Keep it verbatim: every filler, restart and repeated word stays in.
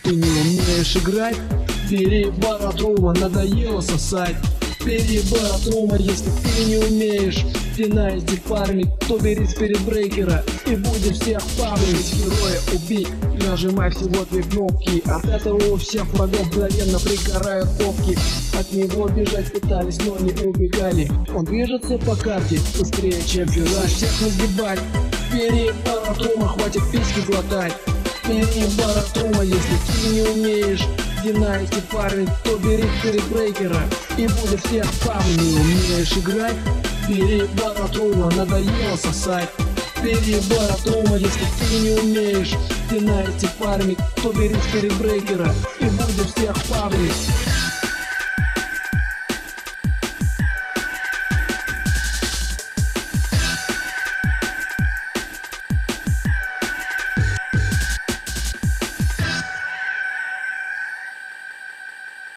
ты не умеешь играть, бери баратрума, надоело сосать. Бери баратрума, если ты не умеешь династик фармить, то бери спирит брейкера и будешь всех фармить. Героя убить, нажимай всего две кнопки. От этого у всех врагов мгновенно пригорают топки. От него бежать пытались, но не убегали. Он движется по карте быстрее, чем фюзаж. Всех разгибать. Бери баратрума, хватит письки глотать. Бери баратрума, если ты не умеешь династик фармить, то бери спирит брейкера и будешь всех фармить. Не умеешь играть, бери баратрума, надоело сосать. Бери баратрума, если ты не умеешь династик фармить, то бери спирит брейкера и будешь всех фармить.